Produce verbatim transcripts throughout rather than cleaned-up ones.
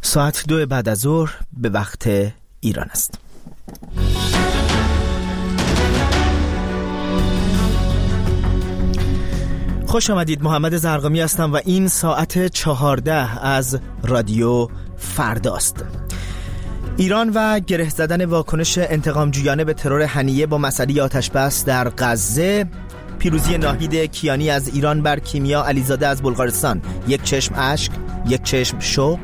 ساعت دو بعد از ظهر به وقت ایران است. خوش آمدید. محمد زرقامی هستم و این ساعت چهارده از رادیو فرداست. ایران و گره زدن واکنش انتقام جویانه به ترور هنیه با مسئله آتش بس در غزه، پیروزی ناهید کیانی از ایران بر کیمیا علیزاده از بلغارستان، یک چشم اشک، یک چشم شوق،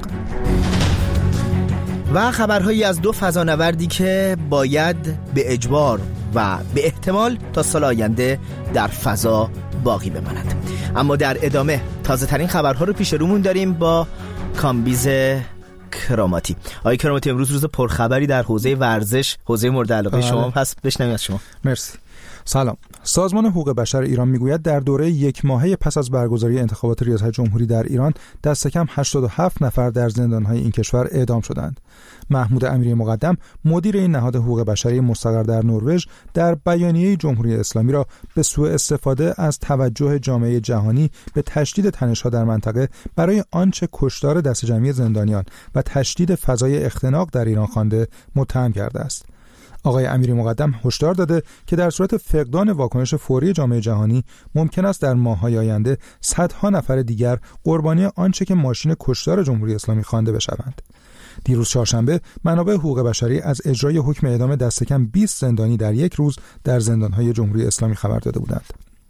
و خبرهایی از دو فضانوردی که باید به اجبار و به احتمال تا سال آینده در فضا باقی بمانند. اما در ادامه تازه ترین خبرها رو پیش رومون داریم با کامبیز کراماتی. آقای کراماتی، امروز روز پرخبری در حوزه ورزش، حوزه مورد علاقه شما هست، بشنویم از شما. مرسی. سلام. سازمان حقوق بشر ایران میگوید در دوره یک ماهه پس از برگزاری انتخابات ریاست جمهوری در ایران دست کم هشتاد و هفت نفر در زندان‌های این کشور اعدام شدند. محمود امیری مقدم، مدیر این نهاد حقوق بشری مستقر در نروژ، در بیانیه جمهوری اسلامی را به سوء استفاده از توجه جامعه جهانی به تشدید تنش‌ها در منطقه برای آنچه کشتار دست جمعی زندانیان و تشدید فضای اختناق در ایران خوانده متهم کرده است. آقای امیری مقدم هشدار داده که در صورت فقدان واکنش فوری جامعه جهانی ممکن است در ماه‌های آینده صدها نفر دیگر قربانی آنچه که ماشین کشتار جمهوری اسلامی خوانده بشوند. دیروز چهارشنبه منابع حقوق بشری از اجرای حکم اعدام دست کم بیست زندانی در یک روز در زندان‌های جمهوری اسلامی خبر داده بودند.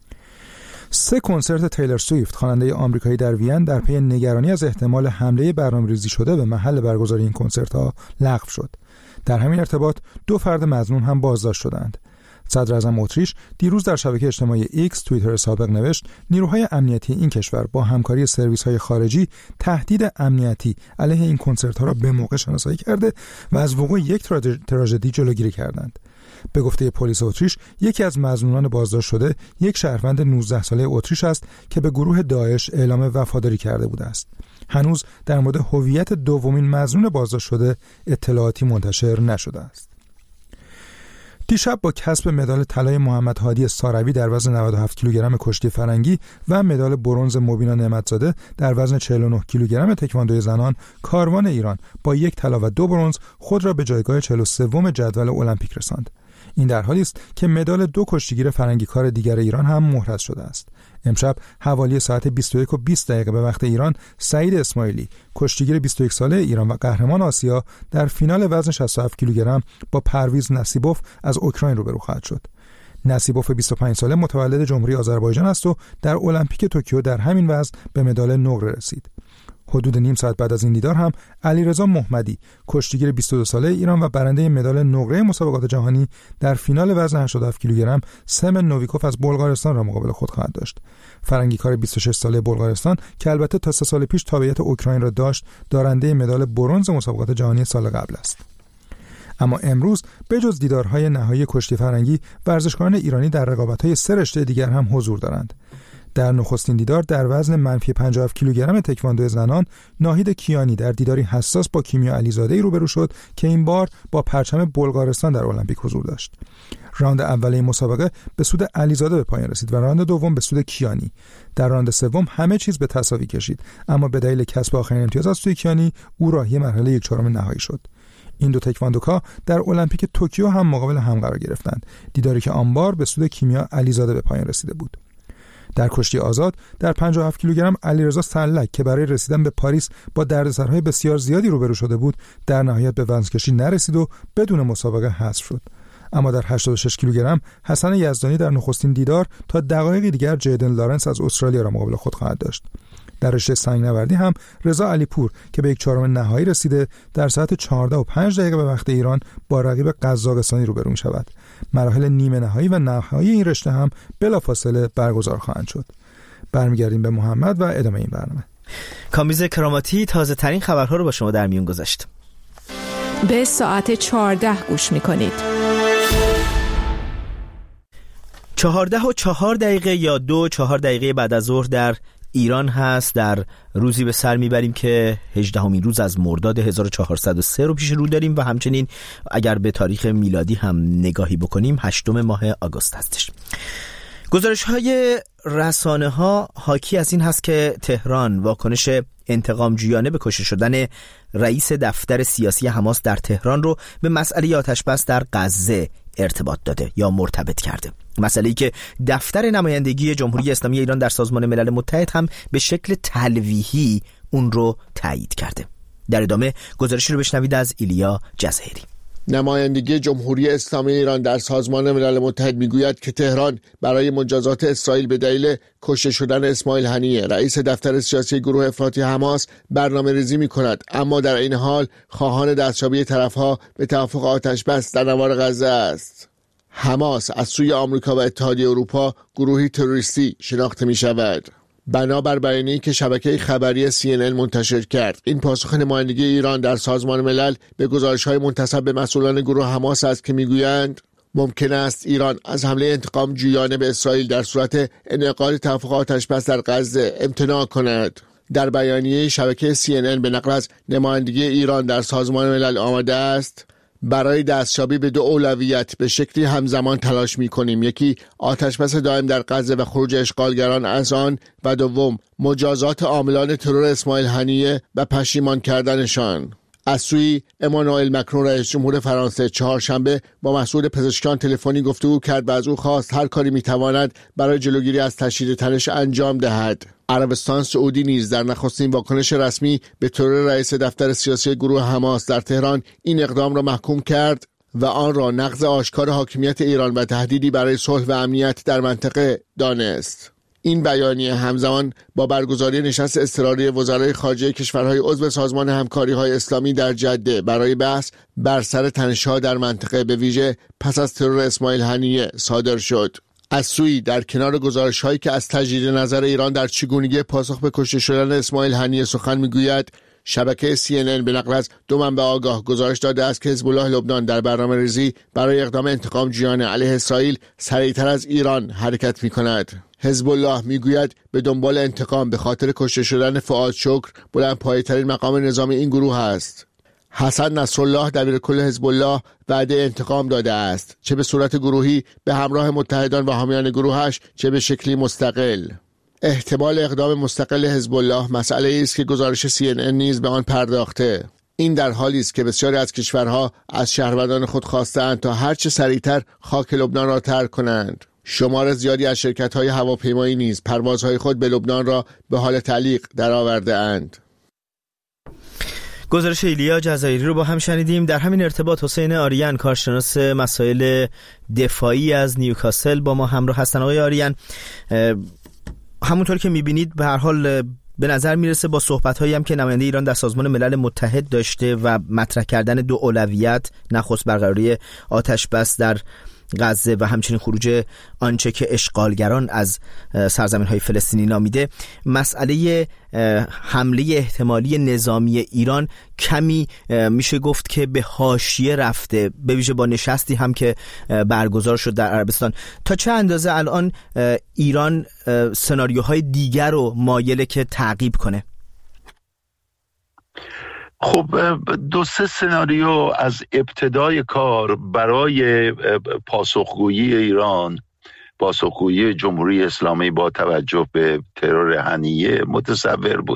سه کنسرت تیلور سویفت، خواننده آمریکایی در وین، در پی نگرانی از احتمال حمله برنامه‌ریزی شده به محل برگزاری این کنسرت‌ها لغو شد. در همین ارتباط دو فرد مظنون هم بازداشت شدند. صدر اعظم اتریش دیروز در شبکه اجتماعی ایکس توییتر سابق نوشت نیروهای امنیتی این کشور با همکاری سرویس‌های خارجی تهدید امنیتی علیه این کنسرت‌ها را به موقع شناسایی کرده و از وقوع یک تراژدی جلوگیری کردند. به گفته پلیس اتریش، یکی از مظنونان بازداشت شده یک شهروند نوزده ساله اتریش است که به گروه داعش اعلام وفاداری کرده بوده است. هنوز در مورد هویت دومین مظنون بازداشت شده اطلاعاتی منتشر نشده است. دیشب با کسب مدال طلای محمد هادی ساروی در وزن نود و هفت کیلوگرم کشتی فرنگی و مدال برنز مبینا نعمتزاده در وزن چهل و نه کیلوگرم تکواندوی زنان، کاروان ایران با یک طلا و دو برنز خود را به جایگاه چهل و سوم جدول المپیک رساند. این در حالی است که مدال دو کشتیگیر فرنگی کار دیگر ایران هم مهرس شده است. امشب حوالی ساعت بیست و یک و بیست دقیقه به وقت ایران، سعید اسماعیلی، کشتیگیر بیست و یک ساله ایران و قهرمان آسیا، در فینال وزن شصت و هفت کیلوگرم با پرویز نصیبوف از اوکراین روبرو خواهد شد. نصیبوف بیست و پنج ساله متولد جمهوری آذربایجان است و در المپیک توکیو در همین وزن به مدال نقره رسید. حدود نیم ساعت بعد از این دیدار هم علیرضا محمدی، کشتیگیر بیست و دو ساله ایران و برنده مدال نقره مسابقات جهانی، در فینال وزن هشتاد و هفت کیلوگرم سمن نویکوف از بلغارستان را مقابل خود خواهد داشت. فرنگیکار بیست و شش ساله بلغارستان که البته تا سه سال پیش تابعیت اوکراین را داشت، دارنده مدال برنز مسابقات جهانی سال قبل است. اما امروز به جز دیدارهای نهایی کشتی فرنگی، ورزشکاران ایرانی در رقابت‌های سه رشته دیگر هم حضور دارند. در نخستین دیدار در وزن منفی پنجاه و هفت کیلوگرم تکواندو زنان، ناهید کیانی در دیداری حساس با کیمیا علیزاده روبرو شد که این بار با پرچم بلغارستان در المپیک حضور داشت. راند اول این مسابقه به سود علیزاده به پایان رسید و راند دوم به سود کیانی. در راند سوم همه چیز به تساوی کشید، اما به دلیل کسب آخرین امتیاز از سوی کیانی او راهی مرحله یک چهارم نهایی شد. این دو تکواندوکا در المپیک توکیو هم مقابل هم قرار گرفتند، دیداری که آن بار به سود کیمیا علیزاده به پایان رسیده بود. در کشتی آزاد در پنجاه و هفت کیلوگرم علیرضا سلک که برای رسیدن به پاریس با دردسرهای بسیار زیادی روبرو شده بود، در نهایت به وزنکشی نرسید و بدون مسابقه حذف شد. اما در هشتاد و شش کیلوگرم حسن یزدانی در نخستین دیدار تا دقایقی دیگر جیدن لارنس از استرالیا را مقابل خود خواهد داشت. در رشته سنگ‌نوردی هم رضا علیپور که به یک چهارم نهایی رسیده، در ساعت چهارده و پنج دقیقه به وقت ایران با رقیب قزاقستانی روبرو می‌شود. مراحل نیمه نهایی و نهایی این رشته هم بلافاصله برگزار خواهند شد. برمیگردیم به محمد و ادامه این برنامه. کامبیز کراماتی تازه ترین خبرها رو با شما در میون گذاشت. به ساعت چهارده گوش می‌کنید. چهارده و چهار دقیقه یا دو چهار دقیقه بعد از ظهر در ایران هست. در روزی به سر میبریم که هجدهمین روز از مرداد هزار و چهارصد و سه رو پیش رو داریم و همچنین اگر به تاریخ میلادی هم نگاهی بکنیم هشتم ماه آگوست هستش. گزارش‌های رسانه‌ها حاکی از این هست که تهران واکنش انتقامجویانه به کشته شدن رئیس دفتر سیاسی حماس در تهران رو به مسئله آتش بس در غزه ارتباط داده یا مرتبط کرده. مسئله‌ای که دفتر نمایندگی جمهوری اسلامی ایران در سازمان ملل متحد هم به شکل تلویحی اون رو تایید کرده. در ادامه گزارشی رو بشنوید از ایلیا جزایری. نمایندگی جمهوری اسلامی ایران در سازمان ملل متحد میگوید که تهران برای مجازات اسرائیل به دلیل کشته شدن اسماعیل هنیه رئیس دفتر سیاسی گروه افراطی حماس برنامه‌ریزی می‌کند، اما در این حال خواهان دستیابی طرف‌ها به توافق آتش بس در نوار غزه است. حماس از سوی آمریکا و اتحادیه اروپا گروهی تروریستی شناخته می‌شود. بنابر بیانیه‌ای که شبکه خبری سی ان ان منتشر کرد، این پاسخ نمایندگی ایران در سازمان ملل به گزارش‌های منتسب به مسئولان گروه حماس است که میگویند ممکن است ایران از حمله انتقام جویانه به اسرائیل در صورت انعقاد توافق آتش‌بس در غزه امتناع کند. در بیانیه شبکه سی ان ان به نقل از نمایندگی ایران در سازمان ملل آمده است: برای دستیابی به دو اولویت به شکلی همزمان تلاش می‌کنیم. یکی آتش‌بس دائم در غزه و خروج اشغالگران از آن، و دوم مجازات عاملان ترور اسماعیل هنیه و پشیمان کردنشان. از سوی امانوئل مکرون رئیس جمهور فرانسه چهارشنبه با مسئول پزشکان تلفنی گفتگو کرد و از او خواست هر کاری می‌تواند برای جلوگیری از تشدید تنش انجام دهد. عربستان سعودی نیز در نخستین واکنش رسمی به ترور رئیس دفتر سیاسی گروه حماس در تهران این اقدام را محکوم کرد و آن را نقض آشکار حاکمیت ایران و تهدیدی برای صلح و امنیت در منطقه دانست. این بیانیه همزمان با برگزاری نشست اضطراری وزرای خارجه کشورهای عضو سازمان همکاری‌های اسلامی در جده برای بحث بر سر تنش‌ها در منطقه به ویژه پس از ترور اسماعیل هنیه صادر شد. از سوی در کنار گزارش‌هایی که از تجدید نظر ایران در چگونگی پاسخ به کشته شدن اسماعیل هنیه سخن می‌گوید، شبکه سی ان ان به نقل از دو منبع آگاه گزارش داده است که حزب الله لبنان در برنامه‌ریزی برای اقدام انتقام جویانه علیه اسرائیل سریعتر از ایران حرکت می‌کند. حزب الله میگوید به دنبال انتقام به خاطر کشته شدن فؤاد شکر، بلندپایه‌ترین مقام نظامی این گروه است. حسن نصرالله دبیرکل حزب الله وعده انتقام داده است، چه به صورت گروهی به همراه متحدان و حامیان گروهش، چه به شکلی مستقل. احتمال اقدام مستقل حزب الله مسئله است که گزارش سی ان ان نیز به آن پرداخته. این در حالی است که بسیاری از کشورها از شهروندان خود خواستند تا هرچه سریعتر خاک لبنان را ترک کنند. شمار زیادی از شرکت‌های هواپیمایی نیز پروازهای خود به لبنان را به حال تعلیق درآورده اند. گزارش ایلیا جزایری رو با هم شنیدیم. در همین ارتباط حسین آریان، کارشناس مسائل دفاعی از نیوکاسل، با ما همراه هستن. آقای آریان، همونطور که می‌بینید به هر حال به نظر میرسه با صحبت‌هایی هم که نماینده ایران در سازمان ملل متحد داشته و مطرح کردن دو اولویت، نخست برقراری آتش بس در غزه و همچنین خروج آنچه که اشغالگران از سرزمین‌های فلسطینی نامیده، مسئله حمله احتمالی نظامی ایران کمی میشه گفت که به حاشیه رفته، به ویژه با نشستی هم که برگزار شد در عربستان. تا چه اندازه الان ایران سناریوهای دیگر رو مایله که تعقیب کنه؟ خب دو سه سناریو از ابتدای کار برای پاسخگویی ایران، پاسخگویی جمهوری اسلامی با توجه به ترور هنیه متصور بود.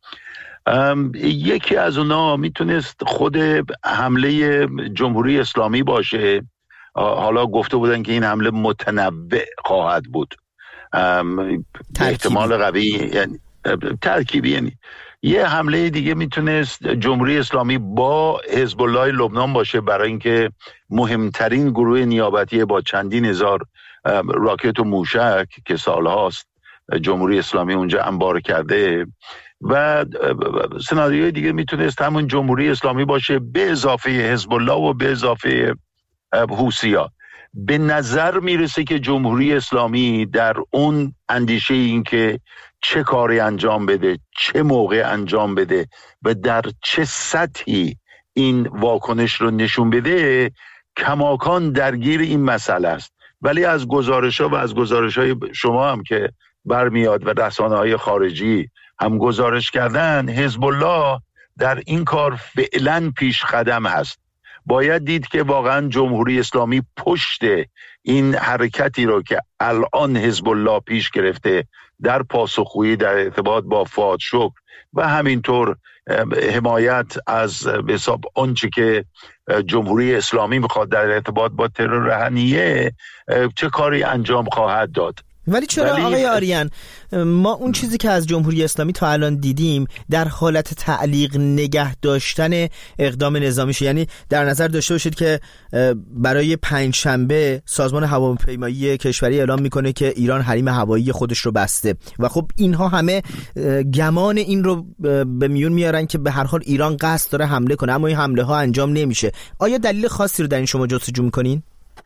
یکی از اونا میتونست خود حمله جمهوری اسلامی باشه. حالا گفته بودن که این حمله متنوع خواهد بود، احتمال قوی، یعنی ترکیبی، یعنی یه حمله دیگه میتونست جمهوری اسلامی با حزب الله لبنان باشه، برای اینکه مهمترین گروه نیابتی با چندین هزار راکت و موشک که سالهاست جمهوری اسلامی اونجا انبار کرده، و سناریوی دیگه میتونست همون جمهوری اسلامی باشه به اضافه حزب الله و به اضافه حوثی‌ها. به نظر میرسه که جمهوری اسلامی در اون اندیشه این که چه کاری انجام بده، چه موقع انجام بده و در چه سطحی این واکنش رو نشون بده، کماکان درگیر این مسئله است. ولی از گزارش‌ها و از گزارش‌های شما هم که برمیاد و رسانه‌های خارجی هم گزارش کردن، حزب الله در این کار فعلا پیش قدم هست. باید دید که واقعا جمهوری اسلامی پشت این حرکتی رو که الان حزب الله پیش گرفته در پاسخگویی در ارتباط با فؤاد شکر و همینطور حمایت از به حساب آنچه که جمهوری اسلامی میخواد در ارتباط با ترور هنیه چه کاری انجام خواهد داد. ولی چرا ولی آقای آریان ما اون چیزی که از جمهوری اسلامی تا الان دیدیم در حالت تعلیق نگه داشتن اقدام نظامیشه؟ یعنی در نظر داشته باشید که برای پنج شنبه سازمان هواپیمایی کشوری اعلام میکنه که ایران حریم هوایی خودش رو بسته و خب اینها همه گمان این رو به میون میارن که به هر حال ایران قصد داره حمله کنه، اما این حمله ها انجام نمیشه. آیا دلیل خاصی رو در این شما جستجو میکنین؟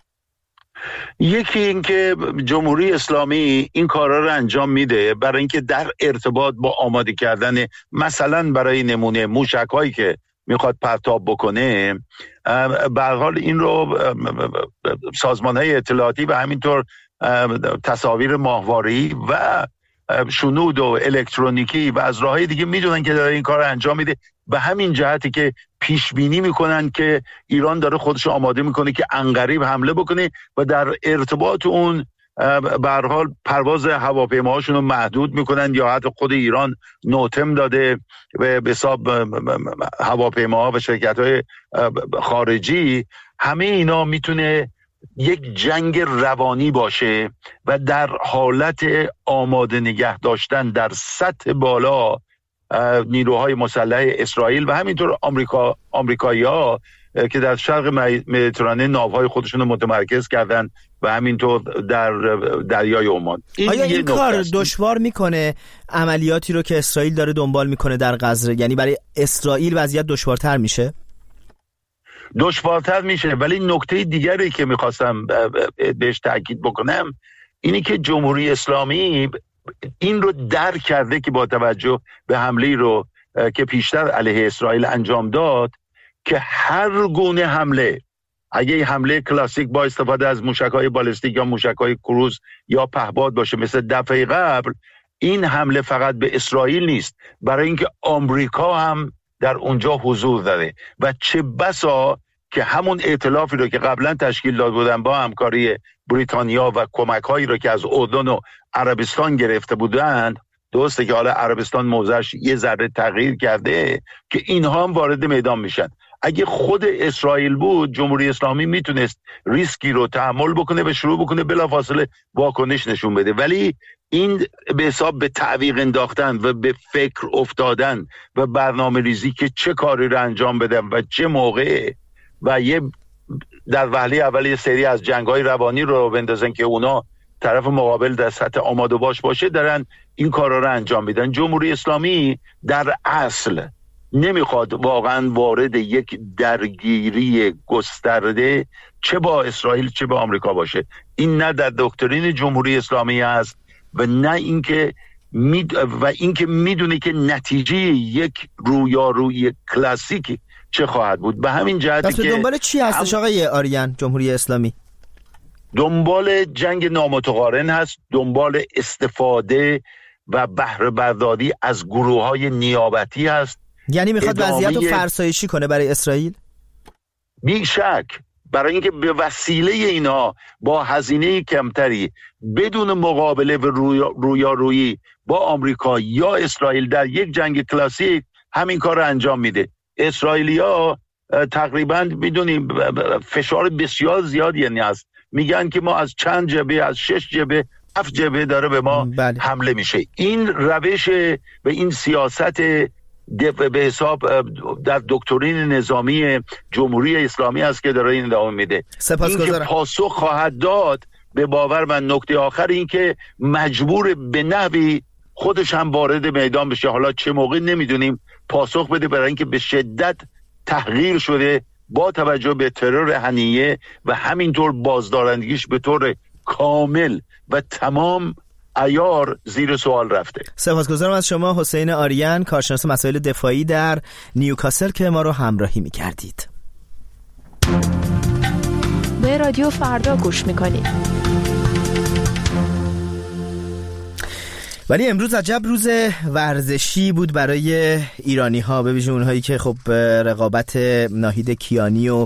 یکی این که جمهوری اسلامی این کارا رو انجام میده برای اینکه در ارتباط با آماده کردن مثلا برای نمونه موشک هایی که میخواد پرتاب بکنه، به هر حال این رو سازمان های اطلاعاتی و همینطور تصاویر ماهواره‌ای و شنود و الکترونیکی و از راههای دیگه میدونن که داره این کار رو انجام میده. به همین جهتی که پیش بینی میکنن که ایران داره خودش آماده میکنه که عنقریب حمله بکنه و در ارتباط اون به هر حال پرواز هواپیماهاشون رو محدود میکنن، یا حتی خود ایران نوتم داده به حساب هواپیماها و شرکت‌های خارجی. همه اینا میتونه یک جنگ روانی باشه و در حالت آماده نگه داشتن در سطح بالا نیروهای مسلح اسرائیل و همینطور آمریکا آمریکایی‌ها که در شرق مدیترانه ناوهای خودشون رو متمرکز کردن و همینطور در دریای عمان. این آیا این کار دشوار میکنه عملیاتی رو که اسرائیل داره دنبال میکنه در غزه؟ یعنی برای اسرائیل وضعیت دشوارتر میشه؟ دشوارتر میشه، ولی نکته دیگری که میخواستم بهش تاکید بکنم اینی که جمهوری اسلامی این رو درک کرده که با توجه به حمله رو که پیشتر علیه اسرائیل انجام داد که هر گونه حمله، اگه حمله کلاسیک با استفاده از موشک‌های بالستیک یا موشک‌های کروز یا پهپاد باشه مثل دفعه قبل، این حمله فقط به اسرائیل نیست، برای اینکه آمریکا هم در اونجا حضور داره و چه بسا که همون ائتلافی رو که قبلا تشکیل داده بودن با همکاری بریتانیا و کمک‌هایی رو که از اردن و عربستان گرفته بودند، درسته که حالا عربستان موضعش یه ذره تغییر کرده، که اینها هم وارد میدان میشن. اگه خود اسرائیل بود جمهوری اسلامی میتونست ریسکی رو تحمل بکنه و شروع بکنه بلافاصله واکنش نشون بده، ولی این به حساب به تعویق انداختن و به فکر افتادن و برنامه ریزی که چه کاری رو انجام بدن و چه موقع و یه در وهله اول یه سری از جنگ‌های روانی رو بندازن که اونا طرف مقابل در سطح آماده باش باشه، دارن این کارا رو انجام میدن. جمهوری اسلامی در اصل نمیخواد واقعا وارد یک درگیری گسترده چه با اسرائیل چه با آمریکا باشه. این نه در دکترین جمهوری اسلامی است و نه اینکه می و اینکه میدونه که نتیجه یک رویارویی کلاسیکی چه خواهد بود. به همین جهتی که دنبال چی هستش آقای آریان جمهوری اسلامی؟ دنبال جنگ نامتقارن هست، دنبال استفاده و بهره برداری از گروه‌های نیابتی هست. یعنی میخواد وضعیت رو فرسایشی کنه برای اسرائیل؟ بی شک، برای اینکه به وسیله اینا با هزینه کمتری بدون مقابله و رویارویی با آمریکا یا اسرائیل در یک جنگ کلاسیک همین کار رو انجام میده. اسرائیلیا تقریبا میدونیم فشار بسیار زیادی هست، میگن که ما از چند جبهه، از شش جبهه، هفت جبهه داره به ما بله. حمله میشه. این روش و این سیاست به حساب در دکترین نظامی جمهوری اسلامی است که داره این ادامه میده. این که پاسخ خواهد داد به باور من. نکته آخر این که مجبور به نحوی خودش هم وارد میدان بشه، حالا چه موقع نمیدونیم، پاسخ بده، برای اینکه به شدت تحقیر شده با توجه به ترور هنیه و همینطور بازدارندگیش به طور کامل و تمام عیار زیر سوال رفته. سپاسگزارم از شما حسین آریان، کارشناس مسائل دفاعی در نیوکاسل که ما رو همراهی می‌کردید. به رادیو فردا گوش می‌کنید. ولی امروز عجب روز ورزشی بود برای ایرانی ها، به ویژه اونهایی که خب رقابت ناهید کیانی و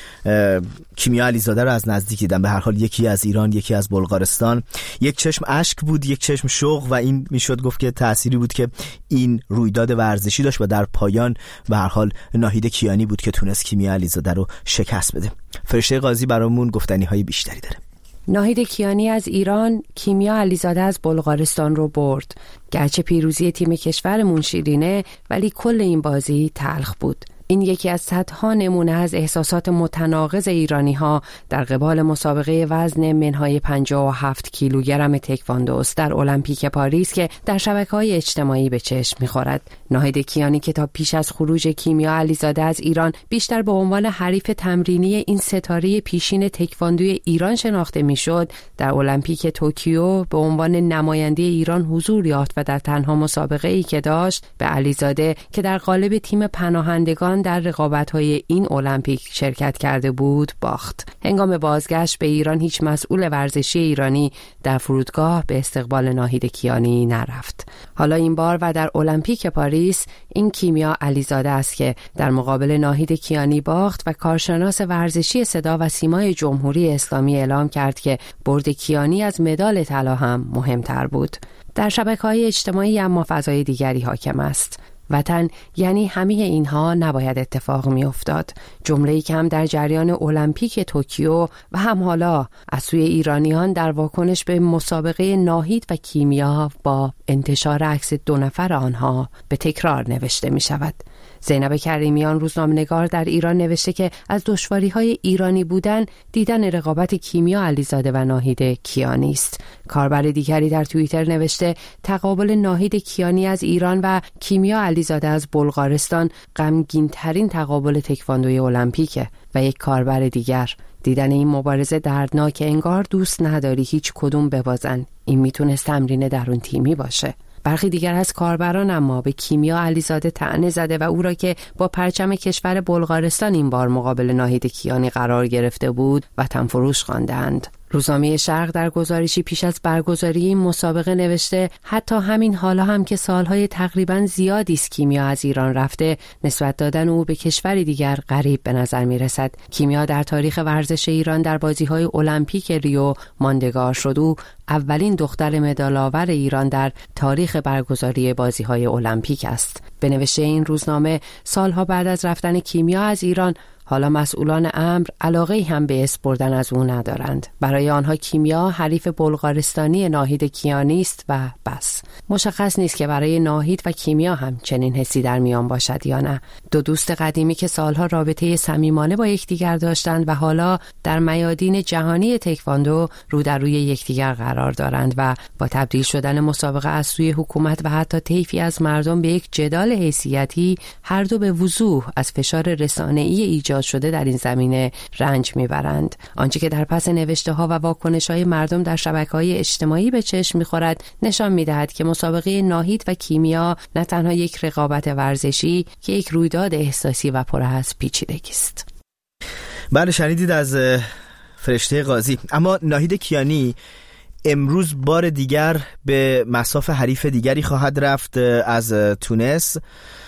کیمیا علیزاده رو از نزدیک دیدن. به هر حال یکی از ایران، یکی از بلغارستان. یک چشم اشک بود، یک چشم شوق، و این میشد گفت که تأثیری بود که این رویداد ورزشی داشت و در پایان به هر حال ناهید کیانی بود که تونست کیمیا علیزاده رو شکست بده. فرشته قاضی برامون گفتنی های بیشتری داره. ناهید کیانی از ایران، کیمیا علیزاده از بلغارستان رو برد. گرچه پیروزی تیم کشورمون شیرینه، ولی کل این بازی تلخ بود. این یکی از صدها نمونه از احساسات متناقض ایرانی‌ها در قبال مسابقه وزن منهای پنجاه و هفت کیلوگرم تکواندو است در المپیک پاریس که در شبکه‌های اجتماعی به چشم می‌خورد. ناهید کیانی که تا پیش از خروج کیمیا علیزاده از ایران بیشتر به عنوان حریف تمرینی این ستاره پیشین تکواندوی ایران شناخته می‌شد، در المپیک توکیو به عنوان نماینده ایران حضور یافت و در تنها مسابقه‌ای که داشت به علیزاده که در قالب تیم پناهندگان در رقابت‌های این المپیک شرکت کرده بود باخت. هنگام بازگشت به ایران هیچ مسئول ورزشی ایرانی در فرودگاه به استقبال ناهید کیانی نرفت. حالا این بار و در المپیک پاریس این کیمیا علیزاده است که در مقابل ناهید کیانی باخت و کارشناس ورزشی صدا و سیمای جمهوری اسلامی اعلام کرد که برد کیانی از مدال طلا هم مهمتر بود. در شبکه‌های اجتماعی اما فضای دیگری حاکم است. وطن یعنی همه اینها نباید اتفاق می افتاد. جمله‌ای که هم در جریان المپیک توکیو و هم حالا از سوی ایرانیان در واکنش به مسابقه ناهید و کیمیا با انتشار عکس دو نفر آنها به تکرار نوشته می شود. زینب کریمیان روزنامه‌نگار در ایران نوشته که از دشواری‌های ایرانی بودن دیدن رقابت کیمیا علیزاده و ناهید کیانی است. کاربر دیگری در توییتر نوشته تقابل ناهید کیانی از ایران و کیمیا علیزاده از بلغارستان غمگین‌ترین تقابل تکواندوی المپیکه. و یک کاربر دیگر دیدن این مبارزه دردناک، انگار دوست نداری هیچ کدوم ببازن. این میتونست تمرین درون تیمی باشه. برخی دیگر از کاربران اما به کیمیا علیزاده طعنه زده و او را که با پرچم کشور بلغارستان این بار مقابل ناهید کیانی قرار گرفته بود وطن فروش خواندند. روزنامه شرق در گزارشی پیش از برگزاری این مسابقه نوشته حتی همین حالا هم که سالهای تقریباً زیادی است کیمیا از ایران رفته، نسبت دادن او به کشوری دیگر غریب به نظر می رسد. کیمیا در تاریخ ورزش ایران در بازی‌های المپیک ریو ماندگار شد. او اولین دختر مدال‌آور ایران در تاریخ برگزاری بازی‌های المپیک است. به نوشته این روزنامه سالها بعد از رفتن کیمیا از ایران حالا مسئولان امر علاقه‌ای هم به اسم بردن از او ندارند. برای آنها کیمیا حریف بلغارستانی ناهید کیانی است و بس. مشخص نیست که برای ناهید و کیمیا هم چنین حسی در میان باشد یا نه. دو دوست قدیمی که سالها رابطه صمیمانه با یکدیگر داشتند و حالا در میادین جهانی تکواندو رو در روی یکدیگر قرار دارند و با تبدیل شدن مسابقه از سوی حکومت و حتی طیفی از مردم به یک جدال حیثیتی، هر دو به وضوح از فشار رسانه‌ای ایجاد شده در این زمینه رنج میبرند. آنچه که در پس نوشته ها و واکنش های مردم در شبکه‌های اجتماعی به چشم میخورد نشان میدهد که مسابقه ناهید و کیمیا نه تنها یک رقابت ورزشی که یک رویداد احساسی و پر از پیچیدگی است. بله، شنیدید از فرشته قاضی. اما ناهید کیانی امروز بار دیگر به مصاف حریف دیگری خواهد رفت از تونس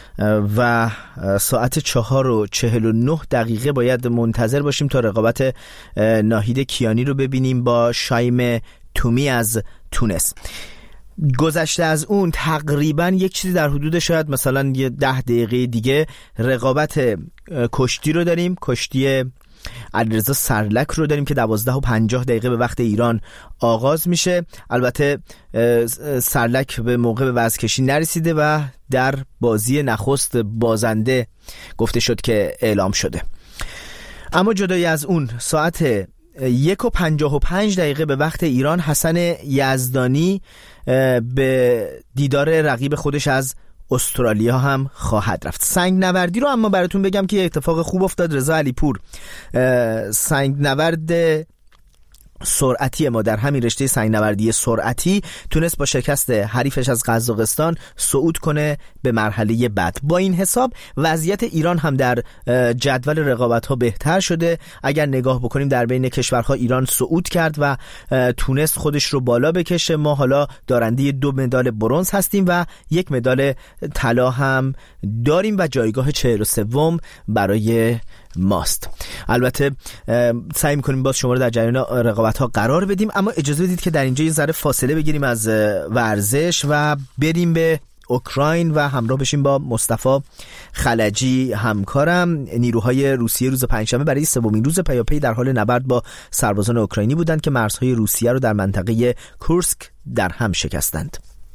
و ساعت چهار و چهل و نه دقیقه باید منتظر باشیم تا رقابت ناهید کیانی رو ببینیم با شایم تومی از تونس. گذشته از اون تقریبا یک چیزی در حدود شاید مثلا یه ده دقیقه دیگه رقابت کشتی رو داریم. کشتی علیرضا سرلک رو داریم که دوازده و پنجاه دقیقه به وقت ایران آغاز میشه. البته سرلک به موقع به وزن‌کشی نرسیده و در بازی نخست بازنده گفته شد که اعلام شده. اما جدای از اون ساعت یک و پنجاه و پنج دقیقه به وقت ایران حسن یزدانی به دیدار رقیب خودش از استرالیا هم خواهد رفت. سنگ نوردی رو اما براتون بگم که اتفاق خوب افتاد. رضا علیپور سنگ نورد سرعتی ما در همین رشته سنگ‌نوردی سرعتی تونست با شکست حریفش از قزاقستان صعود کنه به مرحله بعد. با این حساب وضعیت ایران هم در جدول رقابت‌ها بهتر شده. اگر نگاه بکنیم در بین کشورها ایران صعود کرد و تونست خودش رو بالا بکشه. ما حالا دارنده دو مدال برنز هستیم و یک مدال طلا هم داریم و جایگاه چهل و سوم برای ماست. البته سعی می‌کنیم باز شما رو در جریان رقابت‌ها قرار بدیم، اما اجازه بدید که در اینجا یه ذره فاصله بگیریم از ورزش و بریم به اوکراین و همراه بشیم با مصطفی خلجی همکارم. نیروهای روسیه روز پنجشنبه برای سومین روز پیاپی در حال نبرد با سربازان اوکراینی بودند که مرزهای روسیه رو در منطقه کورسک در هم شکستند.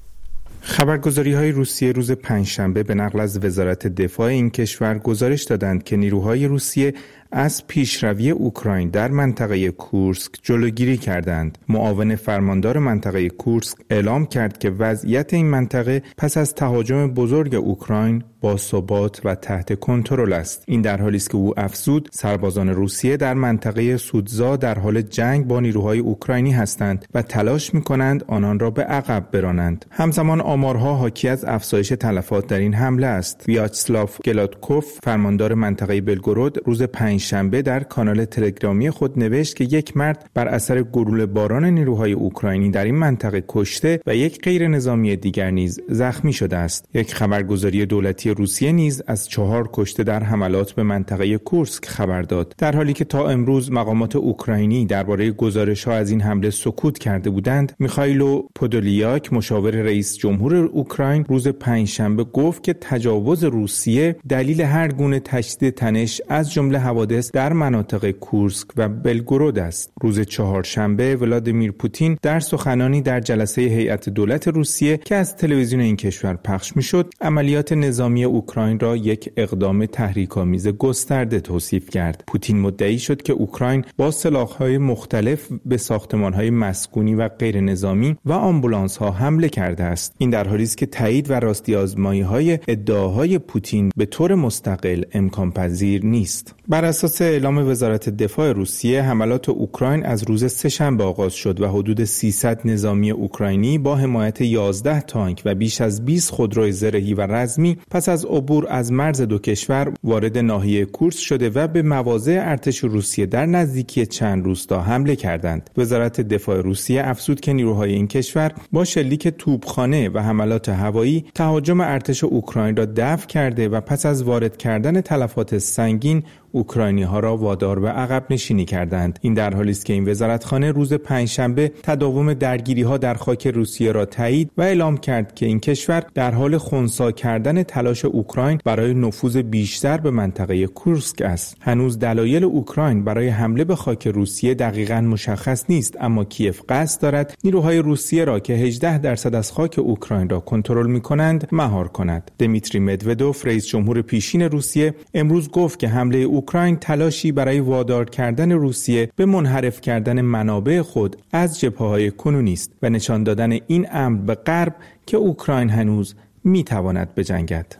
خبرگزاری‌های روسیه روز پنجشنبه به نقل از وزارت دفاع این کشور گزارش دادند که نیروهای روسیه از پیشروی اوکراین در منطقه کورسک جلوگیری کردند. معاون فرماندار منطقه کورسک اعلام کرد که وضعیت این منطقه پس از تهاجم بزرگ اوکراین با ثبات و تحت کنترل است. این در حالی است که او افزود سربازان روسیه در منطقه سودزا در حال جنگ با نیروهای اوکراینی هستند و تلاش می‌کنند آنان را به عقب برانند. همزمان آمارها حاکی از افزایش تلفات در این حمله است. ویاچسلاو گلادکوف فرماندار منطقه بلگورود روز پنج شنبه در کانال تلگرامی خود نوشت که یک مرد بر اثر گلوله باران نیروهای اوکراینی در این منطقه کشته و یک غیر نظامی دیگر نیز زخمی شده است. یک خبرگزاری دولتی روسیه نیز از چهار کشته در حملات به منطقه کورسک خبر داد، در حالی که تا امروز مقامات اوکراینی درباره گزارش‌ها از این حمله سکوت کرده بودند. میخائیلو پودولیاک مشاور رئیس جمهور اوکراین روز پنجشنبه گفت که تجاوز روسیه دلیل هر گونه تشدید تنش از جمله حوادث در مناطق کورسک و بلگورود است. روز چهارشنبه ولادیمیر پوتین در سخنانی در جلسه هیئت دولت روسیه که از تلویزیون این کشور پخش میشد، عملیات نظامی اوکراین را یک اقدام تحریک‌آمیز گسترده توصیف کرد. پوتین مدعی شد که اوکراین با سلاح‌های مختلف به ساختمان‌های مسکونی و غیر نظامی و آمبولانس‌ها حمله کرده است. این در حالی است که تایید و راستی آزمایی‌های ادعاهای پوتین به طور مستقل امکان پذیر نیست. بر اساس اعلام وزارت دفاع روسیه، حملات اوکراین از روز سه‌شنبه آغاز شد و حدود سیصد نظامی اوکراینی با حمایت یازده تانک و بیش از بیست خودروی زرهی و رزمی پس از عبور از مرز دو کشور وارد ناحیه کورسک شده و به مواضع ارتش روسیه در نزدیکی چند روستا حمله کردند. وزارت دفاع روسیه افزود که نیروهای این کشور با شلیک توپخانه و حملات هوایی تهاجم ارتش اوکراین را دفع کرده و پس از وارد کردن تلفات سنگین اوکراینی ها را وادار به عقب نشینی کردند. این در حالی است که این وزارتخانه روز پنجشنبه تداوم درگیری ها در خاک روسیه را تایید و اعلام کرد که این کشور در حال خنثی کردن تلاش اوکراین برای نفوذ بیشتر به منطقه کورسک است. هنوز دلایل اوکراین برای حمله به خاک روسیه دقیقاً مشخص نیست، اما کیف قصد دارد نیروهای روسیه را که هجده درصد از خاک اوکراین را کنترل می‌کنند مهار کند. دمیتری مدودوف رئیس جمهور پیشین روسیه امروز گفت که حمله اوکراین تلاشی برای وادار کردن روسیه به منحرف کردن منابع خود از جبهه‌های کنونی است و نشان دادن این امر به غرب که اوکراین هنوز می‌تواند بجنگد.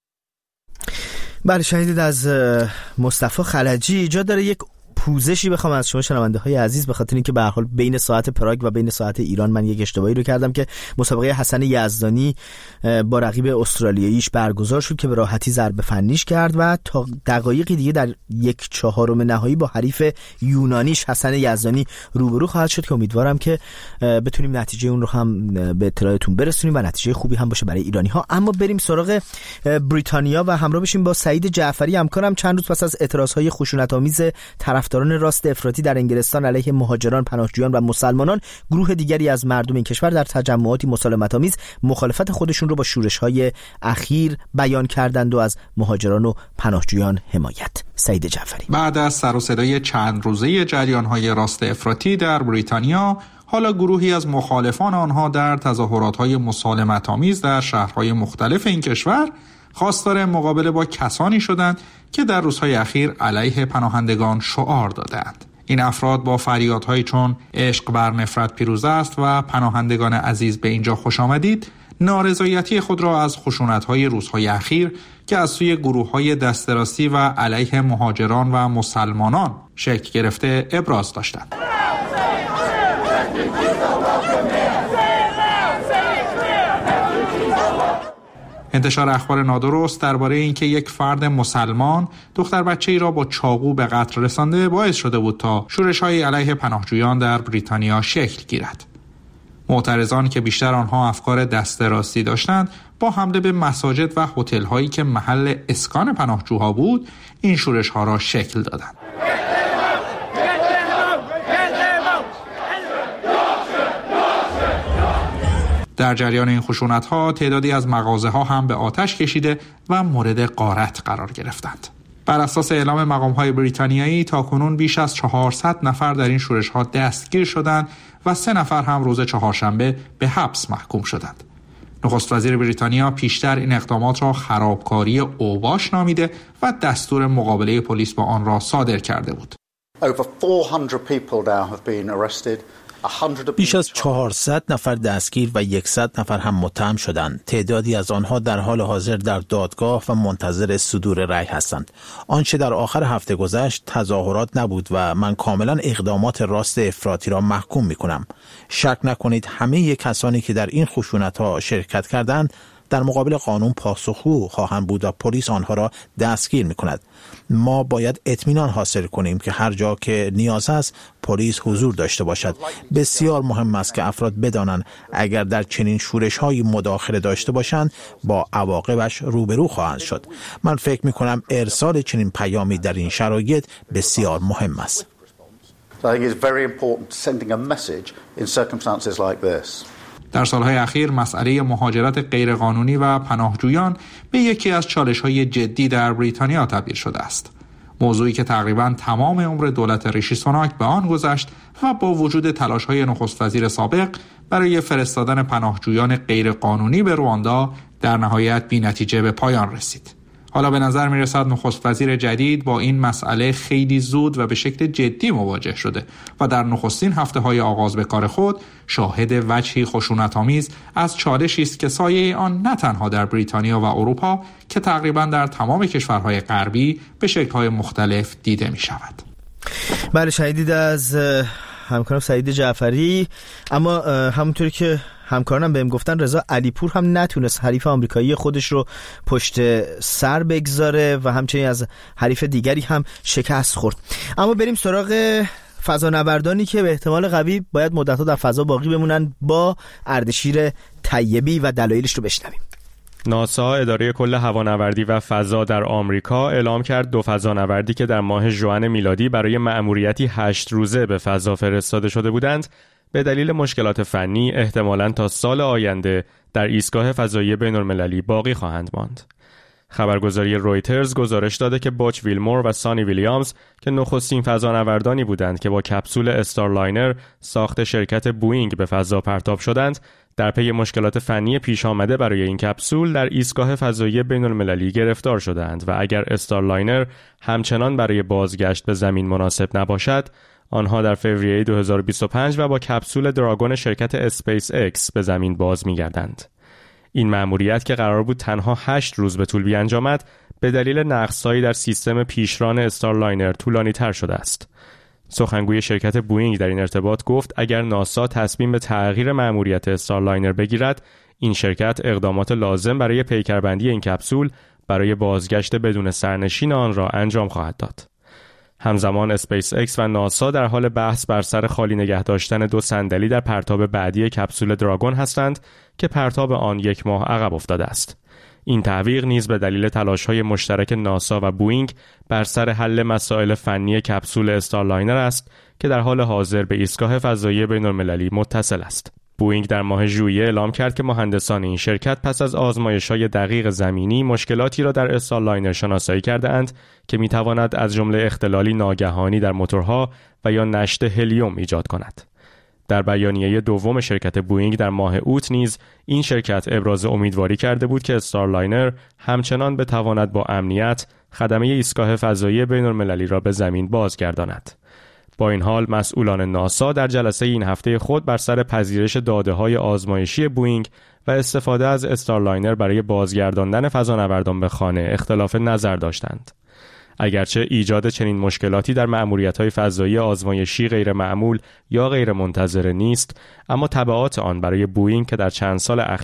بله، شنیدید از مصطفی خلجی. ایجاد داره یک پوزشی بخوام از شما شنونده های عزیز، به خاطر اینکه به هر حال بین ساعت پراگ و بین ساعت ایران من یک اشتباهی رو کردم که مسابقه حسن یزدانی با رقیب استرالیاییش برگزار شد که به راحتی ضربه فنیش کرد و تا دقایقی دیگه در یک چهارم نهایی با حریف یونانیش حسن یزدانی روبرو خواهد شد که امیدوارم که بتونیم نتیجه اون رو هم به اطلاعتون برسونیم و نتیجه خوبی هم باشه برای ایرانی ها. اما بریم سراغ بریتانیا و همراه بشیم با سعید جعفری همکارم. چند روز پس از اعتراضهای خشونت‌آمیز طرفداران راست افراطی در انگلستان علیه مهاجران، پناهجویان و مسلمانان، گروه دیگری از مردم این کشور در تجمعاتی مسالمت‌آمیز مخالفت خودشون رو با شورش‌های اخیر بیان کردند و از مهاجران و پناهجویان حمایت. سعید جعفری. بعد از سر و صدای چند روزه جریان‌های راست افراطی در بریتانیا، حالا گروهی از مخالفان آنها در تظاهرات‌های مسالمت‌آمیز در شهرهای مختلف این کشور خواستار مقابله با کسانی شدند که در روزهای اخیر علیه پناهندگان شعار دادند. این افراد با فریادهایی چون عشق بر نفرت پیروز است و پناهندگان عزیز به اینجا خوش آمدید، نارضایتی خود را از خشونت‌های روزهای اخیر که از سوی گروه‌های دست راستی و علیه مهاجران و مسلمانان شکل گرفته ابراز داشتند. انتشار اخبار نادرست درباره اینکه یک فرد مسلمان دختر بچه‌ای را با چاقو به قتل رسانده باعث شده بود تا شورش‌های علیه پناهجویان در بریتانیا شکل گیرد. معترضان که بیشتر آنها افکار دست راستی داشتند، با حمله به مساجد و هتل‌هایی که محل اسکان پناهجوها بود، این شورش‌ها را شکل دادند. در جریان این خشونت‌ها تعدادی از مغازه‌ها هم به آتش کشیده و مورد غارت قرار گرفتند. بر اساس اعلام مقام‌های بریتانیایی تاکنون بیش از چهارصد نفر در این شورش‌ها دستگیر شدند و سه نفر هم روز چهارشنبه به حبس محکوم شدند. نخست وزیر بریتانیا پیشتر این اقدامات را خرابکاری اوباش نامیده و دستور مقابله پلیس با آن را صادر کرده بود. بیش از چهارصد نفر دستگیر و صد نفر هم متهم شدند. تعدادی از آنها در حال حاضر در دادگاه و منتظر صدور رأی هستند. آنچه در آخر هفته گذشت تظاهرات نبود و من کاملا اقدامات راست افراطی را محکوم می‌کنم. شک نکنید همه کسانی که در این خشونت‌ها شرکت کردند در مقابل قانون پاسخگو خواهند بود و پلیس آنها را دستگیر می‌کند. ما باید اطمینان حاصل کنیم که هر جا که نیاز است پلیس حضور داشته باشد. بسیار مهم است که افراد بدانند اگر در چنین شورش‌هایی مداخله داشته باشند با عواقبش روبرو خواهند شد. من فکر می‌کنم ارسال چنین پیامی در این شرایط بسیار مهم است. در سالهای اخیر مسئله مهاجرت غیرقانونی و پناهجویان به یکی از چالش‌های جدی در بریتانیا تبدیل شده است. موضوعی که تقریباً تمام عمر دولت ریشی سوناک به آن گذشت و با وجود تلاش‌های نخست وزیر سابق برای فرستادن پناهجویان غیرقانونی به رواندا در نهایت بی‌نتیجه به پایان رسید. حالا به نظر می‌رسد نخست وزیر جدید با این مسئله خیلی زود و به شکل جدی مواجه شده و در نخستین هفته‌های آغاز به کار خود شاهد وجهی خشونت‌آمیز از چالشی است که سایه آن نه تنها در بریتانیا و اروپا که تقریباً در تمام کشورهای غربی به شکل‌های مختلف دیده می‌شود. بله، شنیدید از همکارم سعید جعفری. اما همونطوری که همکارانم بهم گفتن رضا علیپور هم نتونست حریف آمریکایی خودش رو پشت سر بگذاره و همچنین از حریف دیگری هم شکست خورد. اما بریم سراغ فضانوردانی که به احتمال قوی باید مدت‌ها در فضا باقی بمونن با اردشیر طیبی و دلایلش رو بشنویم. ناسا اداره کل هوانوردی و فضا در آمریکا اعلام کرد دو فضانوردی که در ماه ژوئن میلادی برای مأموریتی هشت روزه به فضا فرستاده شده بودند به دلیل مشکلات فنی احتمالاً تا سال آینده در ایستگاه فضایی بین‌المللی باقی خواهند ماند. خبرگزاری رویترز گزارش داده که باچ ویلمور و سانی ویلیامز که نخستین فضانوردانی بودند که با کپسول استارلاینر ساخت شرکت بوئینگ به فضا پرتاب شدند، در پی مشکلات فنی پیش آمده برای این کپسول در ایستگاه فضایی بین‌المللی گرفتار شدند و اگر استارلاینر همچنان برای بازگشت به زمین مناسب نباشد، آنها در فوریه دو هزار و بیست و پنج و با کپسول دراگون شرکت اسپیس اکس به زمین باز می‌گردند. این مأموریت که قرار بود تنها هشت روز به طول بیانجامد، به دلیل نقص‌هایی در سیستم پیشران استارلاینر طولانی‌تر شده است. سخنگوی شرکت بوئینگ در این ارتباط گفت اگر ناسا تصمیم به تغییر مأموریت استارلاینر بگیرد، این شرکت اقدامات لازم برای پیکربندی این کپسول برای بازگشت بدون سرنشین آن را انجام خواهد داد. همزمان اسپیس اکس و ناسا در حال بحث بر سر خالی نگه داشتن دو صندلی در پرتاب بعدی کپسول دراگون هستند که پرتاب آن یک ماه عقب افتاده است. این تعویق نیز به دلیل تلاش‌های مشترک ناسا و بوئینگ بر سر حل مسائل فنی کپسول استارلاینر است که در حال حاضر به ایستگاه فضایی بین‌المللی متصل است. بوئینگ در ماه ژوئیه اعلام کرد که مهندسان این شرکت پس از آزمایش‌های دقیق زمینی مشکلاتی را در استارلاینر شناسایی کرده‌اند که می‌تواند از جمله اختلالی ناگهانی در موتورها و یا نشت هلیوم ایجاد کند. در بیانیه دوم شرکت بوئینگ در ماه اوت نیز این شرکت ابراز امیدواری کرده بود که استارلاینر همچنان بتواند با امنیت خدمه ایستگاه فضایی بین‌المللی را به زمین بازگرداند. با این حال مسئولان ناسا در جلسه این هفته خود بر سر پذیرش داده‌های آزمایشی بوئینگ و استفاده از استارلاینر برای بازگرداندن فضانوردان به خانه اختلاف نظر داشتند. اگرچه ایجاد چنین مشکلاتی در مأموریت‌های فضایی آزمایشی غیر معمول یا غیر منتظره نیست، اما تبعات آن برای بوئینگ که در چند سال اخیر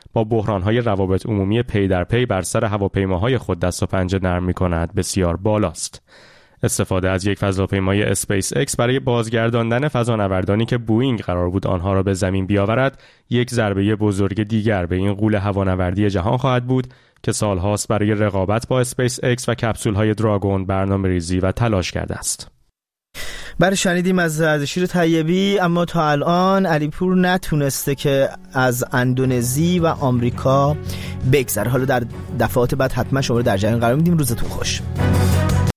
با بحران‌های روابط عمومی پی در پی بر سر هواپیماهای خود دست و پنجه نرم می‌کند بسیار بالاست. استفاده از یک فضاپیمای اسپیس اکس برای بازگرداندن فضانوردانی که بوئینگ قرار بود آنها را به زمین بیاورد، یک ضربه بزرگ دیگر به این غول هوانوردی جهان خواهد بود که سالهاست برای رقابت با اسپیس اکس و کپسول‌های دراگون برنامه‌ریزی و تلاش کرده است. برای شنیدیم از اردشیر طیبی، اما تا الان علیپور نتونسته که از اندونزی و آمریکا بگذره. حالا در دفعات بعد حتما شما رو در جریان قرار میدیم. روزتون خوش.